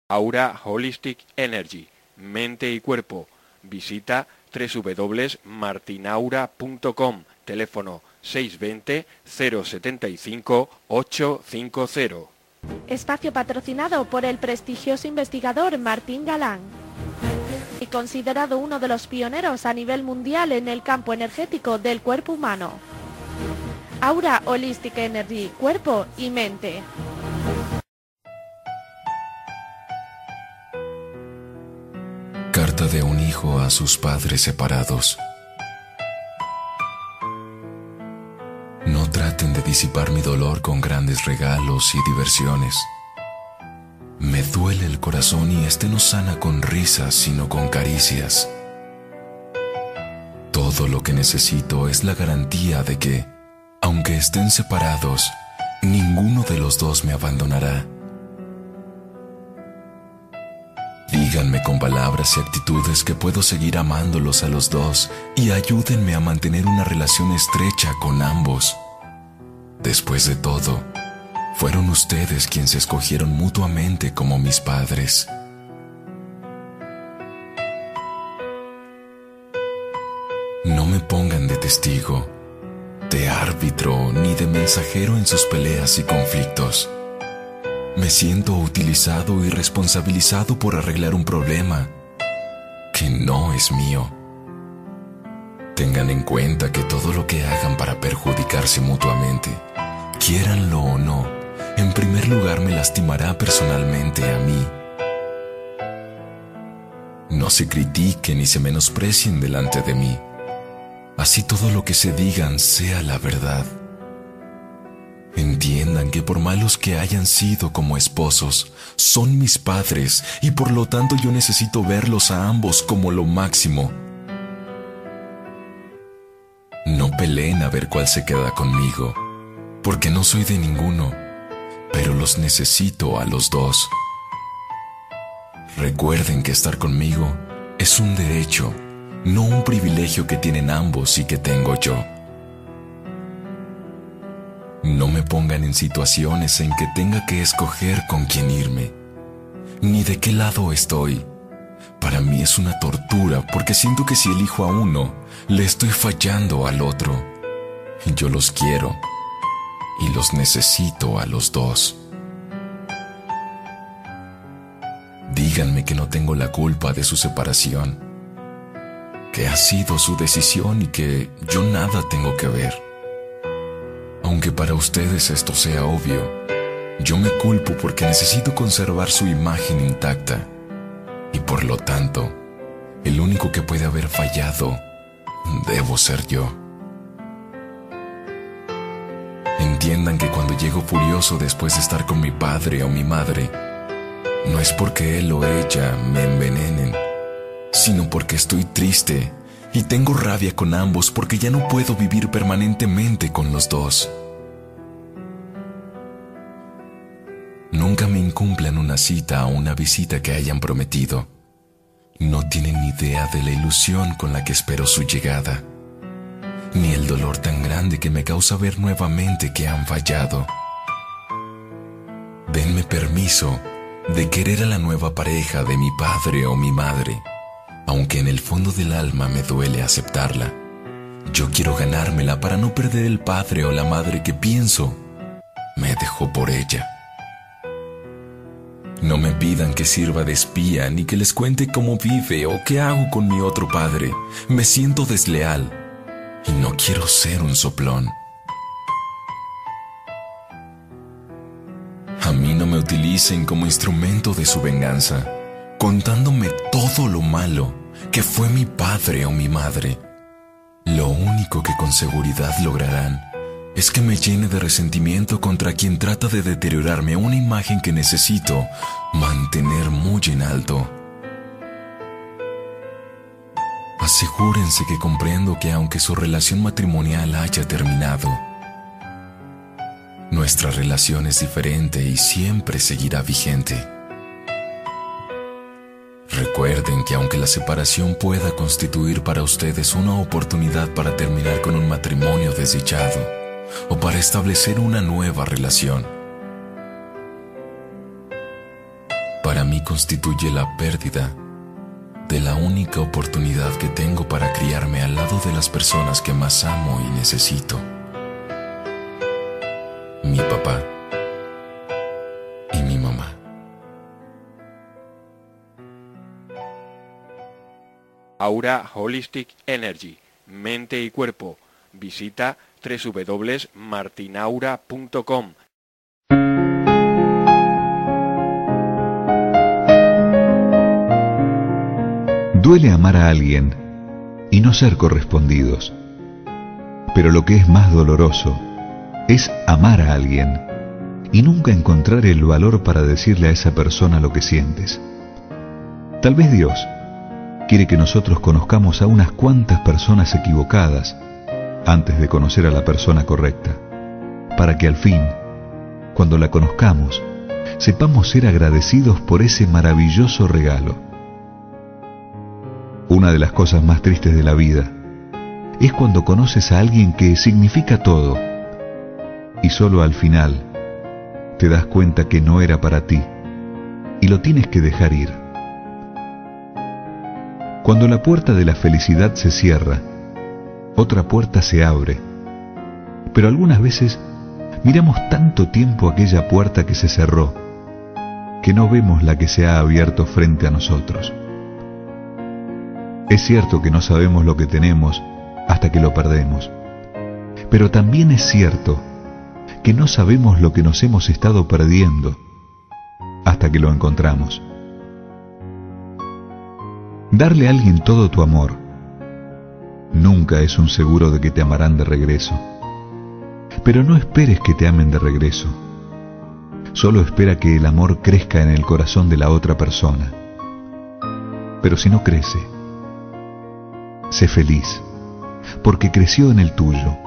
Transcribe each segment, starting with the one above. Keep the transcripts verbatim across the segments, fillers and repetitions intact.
Aura Holistic Energy, mente y cuerpo. Visita doble u doble u doble u punto martinaura punto com, teléfono seis dos cero, cero siete cinco, ocho cinco cero. Espacio patrocinado por el prestigioso investigador Martín Galán y considerado uno de los pioneros a nivel mundial en el campo energético del cuerpo humano. Aura Holistic Energy, cuerpo y mente. Carta de un hijo a sus padres separados. No traten de disipar mi dolor con grandes regalos y diversiones. Me duele el corazón y este no sana con risas, sino con caricias. Todo lo que necesito es la garantía de que, aunque estén separados, ninguno de los dos me abandonará. Díganme con palabras y actitudes que puedo seguir amándolos a los dos y ayúdenme a mantener una relación estrecha con ambos. Después de todo, fueron ustedes quienes se escogieron mutuamente como mis padres. No me pongan de testigo, de árbitro ni de mensajero en sus peleas y conflictos. Me siento utilizado y responsabilizado por arreglar un problema que no es mío. Tengan en cuenta que todo lo que hagan para perjudicarse mutuamente, quiéranlo o no, en primer lugar me lastimará personalmente a mí. No se critiquen ni se menosprecien delante de mí. Así todo lo que se digan sea la verdad. Entiendan que por malos que hayan sido como esposos, son mis padres y por lo tanto yo necesito verlos a ambos como lo máximo. No peleen a ver cuál se queda conmigo, porque no soy de ninguno, pero los necesito a los dos. Recuerden que estar conmigo es un derecho, no un privilegio que tienen ambos y que tengo yo. No me pongan en situaciones en que tenga que escoger con quién irme, ni de qué lado estoy. Para mí es una tortura porque siento que si elijo a uno, le estoy fallando al otro. Yo los quiero y los necesito a los dos. Díganme que no tengo la culpa de su separación, que ha sido su decisión y que yo nada tengo que ver. Aunque para ustedes esto sea obvio, yo me culpo porque necesito conservar su imagen intacta y por lo tanto, el único que puede haber fallado debo ser yo. Entiendan que cuando llego furioso después de estar con mi padre o mi madre, no es porque él o ella me envenenen, sino porque estoy triste y tengo rabia con ambos porque ya no puedo vivir permanentemente con los dos. Nunca me incumplan una cita o una visita que hayan prometido. No tienen ni idea de la ilusión con la que espero su llegada, ni el dolor tan grande que me causa ver nuevamente que han fallado. Denme permiso de querer a la nueva pareja de mi padre o mi madre, aunque en el fondo del alma me duele aceptarla. Yo quiero ganármela para no perder el padre o la madre que pienso me dejó por ella. No me pidan que sirva de espía ni que les cuente cómo vive o qué hago con mi otro padre. Me siento desleal y no quiero ser un soplón. A mí no me utilicen como instrumento de su venganza, contándome todo lo malo que fue mi padre o mi madre. Lo único que con seguridad lograrán es que me llene de resentimiento contra quien trata de deteriorarme una imagen que necesito mantener muy en alto. Asegúrense que comprendo que aunque su relación matrimonial haya terminado, nuestra relación es diferente y siempre seguirá vigente. Recuerden que aunque la separación pueda constituir para ustedes una oportunidad para terminar con un matrimonio desdichado, o para establecer una nueva relación, para mí constituye la pérdida de la única oportunidad que tengo para criarme al lado de las personas que más amo y necesito. Mi papá y mi mamá. Aura Holistic Energy, mente y cuerpo. Visita doble u doble u doble u punto martinaura punto com. Duele amar a alguien y no ser correspondidos. Pero lo que es más doloroso es amar a alguien y nunca encontrar el valor para decirle a esa persona lo que sientes. Tal vez Dios quiere que nosotros conozcamos a unas cuantas personas equivocadas antes de conocer a la persona correcta, para que al fin, cuando la conozcamos, sepamos ser agradecidos por ese maravilloso regalo. Una de las cosas más tristes de la vida es cuando conoces a alguien que significa todo y solo al final te das cuenta que no era para ti y lo tienes que dejar ir. Cuando la puerta de la felicidad se cierra, otra puerta se abre, pero algunas veces miramos tanto tiempo aquella puerta que se cerró que no vemos la que se ha abierto frente a nosotros. Es cierto que no sabemos lo que tenemos hasta que lo perdemos, pero también es cierto que no sabemos lo que nos hemos estado perdiendo hasta que lo encontramos. Darle a alguien todo tu amor nunca es un seguro de que te amarán de regreso, pero no esperes que te amen de regreso. Solo espera que el amor crezca en el corazón de la otra persona. Pero si no crece, sé feliz, porque creció en el tuyo.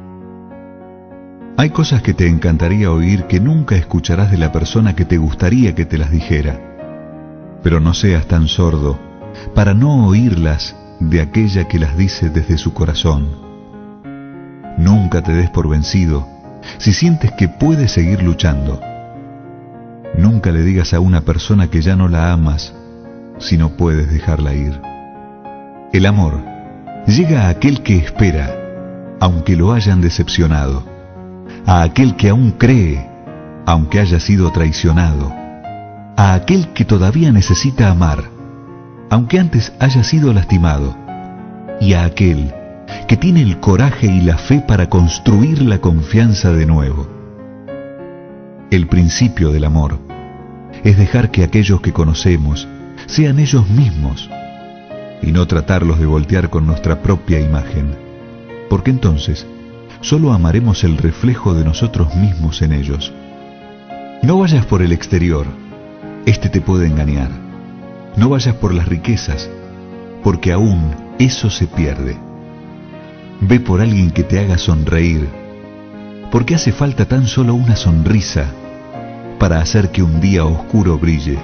Hay cosas que te encantaría oír que nunca escucharás de la persona que te gustaría que te las dijera, pero no seas tan sordo para no oírlas de aquella que las dice desde su corazón. Nunca te des por vencido si sientes que puedes seguir luchando. Nunca le digas a una persona que ya no la amas si no puedes dejarla ir. El amor llega a aquel que espera, aunque lo hayan decepcionado, a aquel que aún cree, aunque haya sido traicionado, a aquel que todavía necesita amar, aunque antes haya sido lastimado, y a aquel que tiene el coraje y la fe para construir la confianza de nuevo. El principio del amor es dejar que aquellos que conocemos sean ellos mismos y no tratarlos de voltear con nuestra propia imagen, porque entonces solo amaremos el reflejo de nosotros mismos en ellos. No vayas por el exterior, este te puede engañar. No vayas por las riquezas, porque aún eso se pierde. Ve por alguien que te haga sonreír, porque hace falta tan solo una sonrisa para hacer que un día oscuro brille.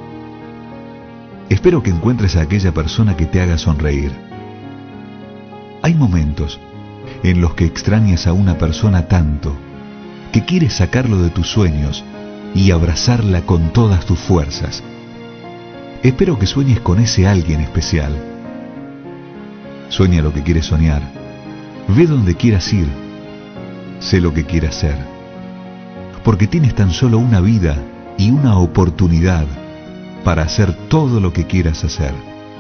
Espero que encuentres a aquella persona que te haga sonreír. Hay momentos en los que extrañas a una persona tanto que quieres sacarlo de tus sueños y abrazarla con todas tus fuerzas. Espero que sueñes con ese alguien especial. Sueña lo que quieres soñar. Ve donde quieras ir. Sé lo que quieras ser. Porque tienes tan solo una vida y una oportunidad para hacer todo lo que quieras hacer.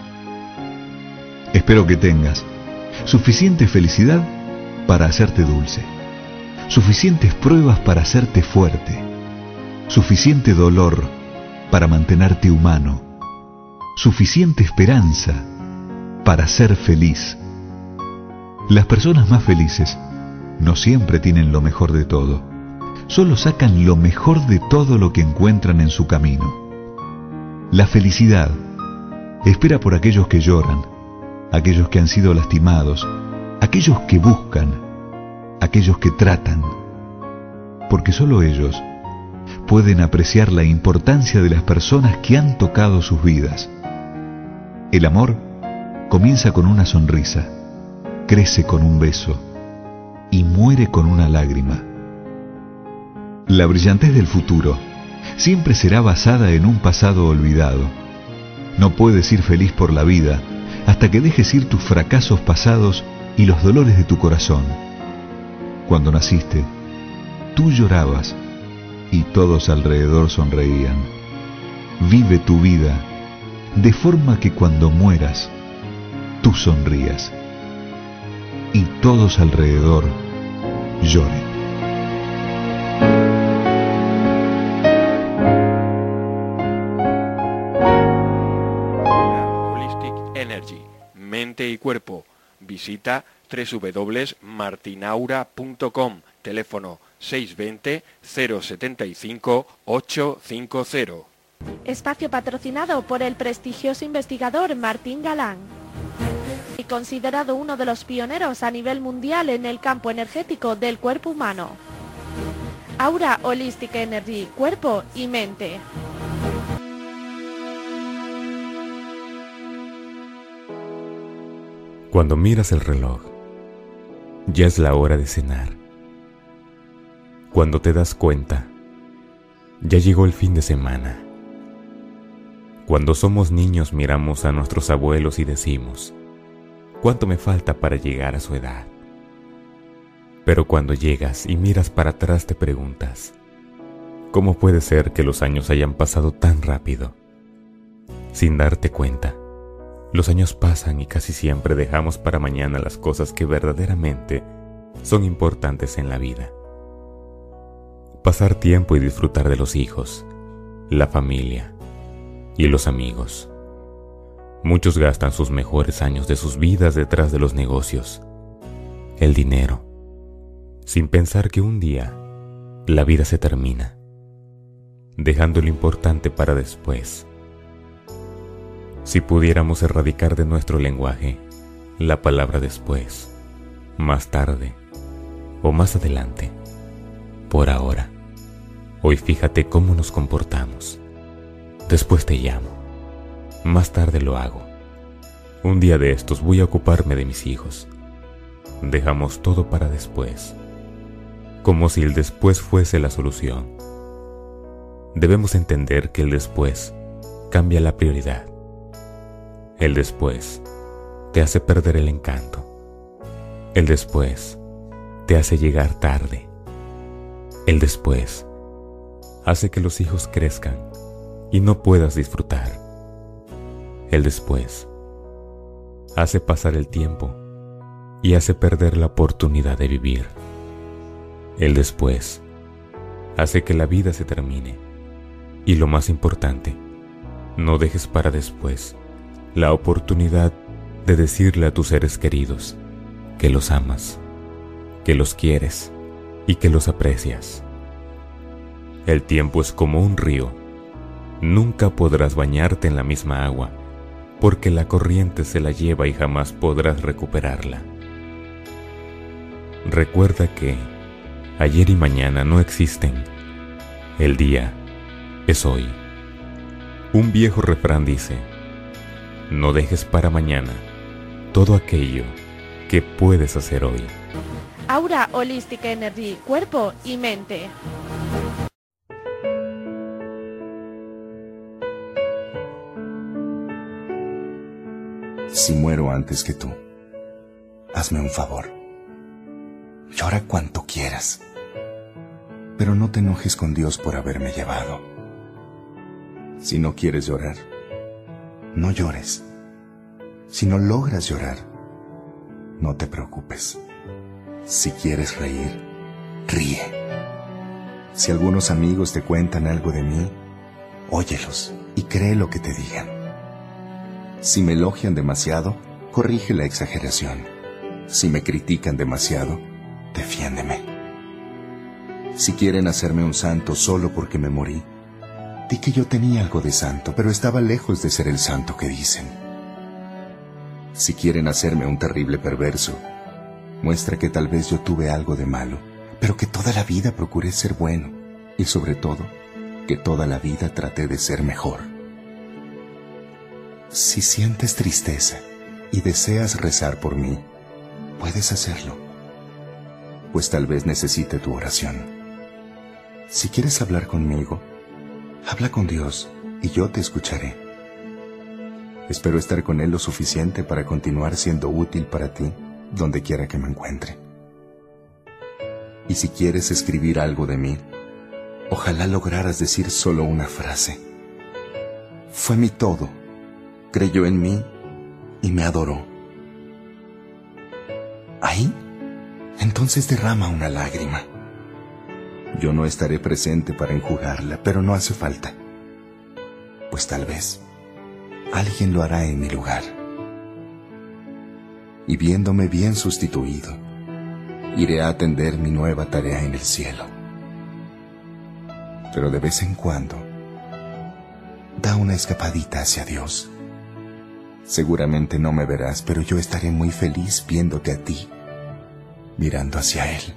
Espero que tengas suficiente felicidad para hacerte dulce, suficientes pruebas para hacerte fuerte, suficiente dolor para mantenerte humano, suficiente esperanza para ser feliz. Las personas más felices no siempre tienen lo mejor de todo, solo sacan lo mejor de todo lo que encuentran en su camino. La felicidad espera por aquellos que lloran, aquellos que han sido lastimados, aquellos que buscan, aquellos que tratan, porque solo ellos pueden apreciar la importancia de las personas que han tocado sus vidas. El amor comienza con una sonrisa, crece con un beso y muere con una lágrima. La brillantez del futuro siempre será basada en un pasado olvidado. No puedes ir feliz por la vida hasta que dejes ir tus fracasos pasados y los dolores de tu corazón. Cuando naciste, tú llorabas y todos alrededor sonreían. Vive tu vida de forma que cuando mueras, tú sonrías y todos alrededor lloren. Holistic Energy, mente y cuerpo. Visita doble u doble u doble u punto martinaura punto com, teléfono seis dos cero, cero siete cinco, ocho cinco cero. Espacio patrocinado por el prestigioso investigador Martín Galán y considerado uno de los pioneros a nivel mundial en el campo energético del cuerpo humano. Aura Holistic Energy, cuerpo y mente. Cuando miras el reloj, ya es la hora de cenar. Cuando te das cuenta, ya llegó el fin de semana. Cuando somos niños miramos a nuestros abuelos y decimos, ¿cuánto me falta para llegar a su edad? Pero cuando llegas y miras para atrás te preguntas, ¿cómo puede ser que los años hayan pasado tan rápido? Sin darte cuenta, los años pasan y casi siempre dejamos para mañana las cosas que verdaderamente son importantes en la vida. Pasar tiempo y disfrutar de los hijos, la familia y los amigos. Muchos gastan sus mejores años de sus vidas detrás de los negocios, el dinero, sin pensar que un día la vida se termina, dejando lo importante para después. Si pudiéramos erradicar de nuestro lenguaje la palabra después, más tarde o más adelante, por ahora, hoy fíjate cómo nos comportamos. Después te llamo, más tarde lo hago. Un día de estos voy a ocuparme de mis hijos. Dejamos todo para después, como si el después fuese la solución. Debemos entender que el después cambia la prioridad. El después te hace perder el encanto. El después te hace llegar tarde. El después hace que los hijos crezcan y no puedas disfrutar. El después hace pasar el tiempo y hace perder la oportunidad de vivir. El después hace que la vida se termine. Y lo más importante, no dejes para después la oportunidad de decirle a tus seres queridos que los amas, que los quieres y que los aprecias. El tiempo es como un río. Nunca podrás bañarte en la misma agua, porque la corriente se la lleva y jamás podrás recuperarla. Recuerda que ayer y mañana no existen. El día es hoy. Un viejo refrán dice, no dejes para mañana todo aquello que puedes hacer hoy. Aura Holistic Energy, cuerpo y mente. Si muero antes que tú, hazme un favor. Llora cuanto quieras, pero no te enojes con Dios por haberme llevado. Si no quieres llorar, no llores. Si no logras llorar, no te preocupes. Si quieres reír, ríe. Si algunos amigos te cuentan algo de mí, óyelos y cree lo que te digan. Si me elogian demasiado, corrige la exageración. Si me critican demasiado, defiéndeme. Si quieren hacerme un santo solo porque me morí, di que yo tenía algo de santo, pero estaba lejos de ser el santo que dicen. Si quieren hacerme un terrible perverso, muestra que tal vez yo tuve algo de malo, pero que toda la vida procuré ser bueno, y sobre todo, que toda la vida traté de ser mejor. Si sientes tristeza y deseas rezar por mí, puedes hacerlo, pues tal vez necesite tu oración. Si quieres hablar conmigo, Habla con Dios y yo te escucharé. Espero estar con Él lo suficiente para continuar siendo útil para ti donde quiera que me encuentre. Y si quieres escribir algo de mí, ojalá lograras decir solo una frase. Fue mi todo, creyó en mí y me adoró. ¿Ahí? Entonces derrama una lágrima. Yo no estaré presente para enjugarla, pero no hace falta, pues tal vez alguien lo hará en mi lugar. Y viéndome bien sustituido, iré a atender mi nueva tarea en el cielo. Pero de vez en cuando, da una escapadita hacia Dios. Seguramente no me verás, pero yo estaré muy feliz viéndote a ti, mirando hacia Él.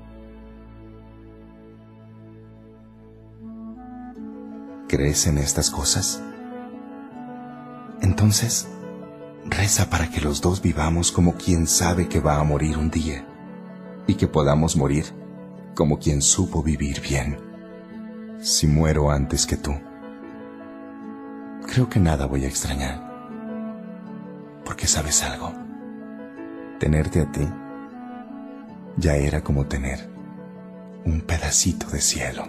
¿Crees en estas cosas? Entonces, reza para que los dos vivamos como quien sabe que va a morir un día, y que podamos morir como quien supo vivir bien. Si muero antes que tú, creo que nada voy a extrañar, porque sabes algo, tenerte a ti ya era como tener un pedacito de cielo.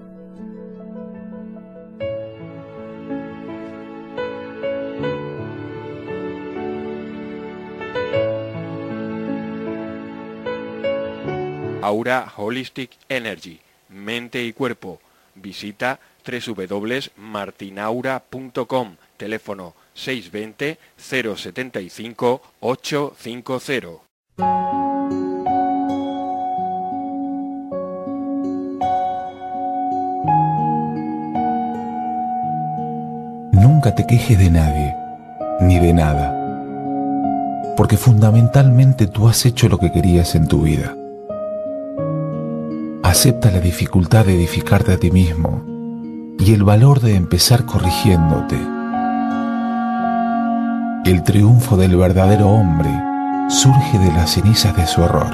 Aura Holistic Energy, mente y cuerpo. Visita doble u doble u doble u punto martinaura punto com, teléfono seis dos cero, cero siete cinco, ocho cinco cero. Nunca te quejes de nadie, ni de nada, porque fundamentalmente tú has hecho lo que querías en tu vida. Acepta la dificultad de edificarte a ti mismo y el valor de empezar corrigiéndote. El triunfo del verdadero hombre surge de las cenizas de su error.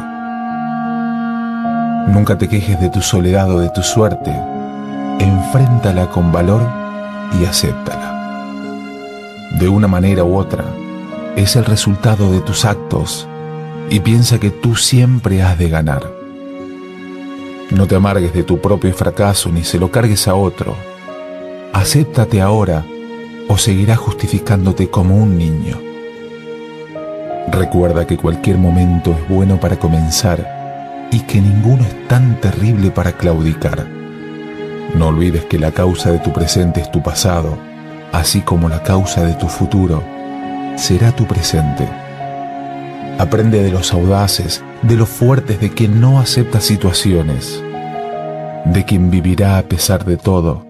Nunca te quejes de tu soledad o de tu suerte. Enfréntala con valor y acéptala. De una manera u otra, es el resultado de tus actos y piensa que tú siempre has de ganar. No te amargues de tu propio fracaso ni se lo cargues a otro. Acéptate ahora o seguirás justificándote como un niño. Recuerda que cualquier momento es bueno para comenzar y que ninguno es tan terrible para claudicar. No olvides que la causa de tu presente es tu pasado, así como la causa de tu futuro será tu presente. Aprende de los audaces, de los fuertes, de quien no acepta situaciones, de quien vivirá a pesar de todo.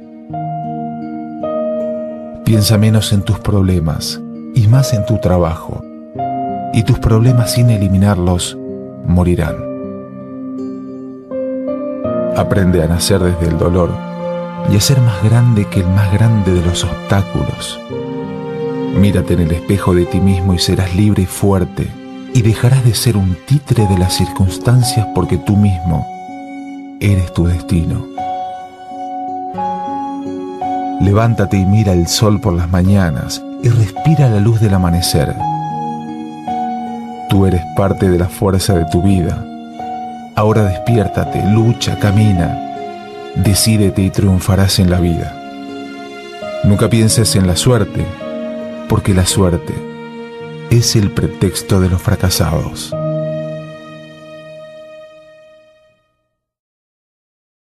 Piensa menos en tus problemas y más en tu trabajo, y tus problemas, sin eliminarlos, morirán. Aprende a nacer desde el dolor y a ser más grande que el más grande de los obstáculos. Mírate en el espejo de ti mismo y serás libre y fuerte, y dejarás de ser un títere de las circunstancias, porque tú mismo eres tu destino. Levántate y mira el sol por las mañanas y respira la luz del amanecer. Tú eres parte de la fuerza de tu vida. Ahora despiértate, lucha, camina, decídete y triunfarás en la vida. Nunca pienses en la suerte, porque la suerte es el pretexto de los fracasados.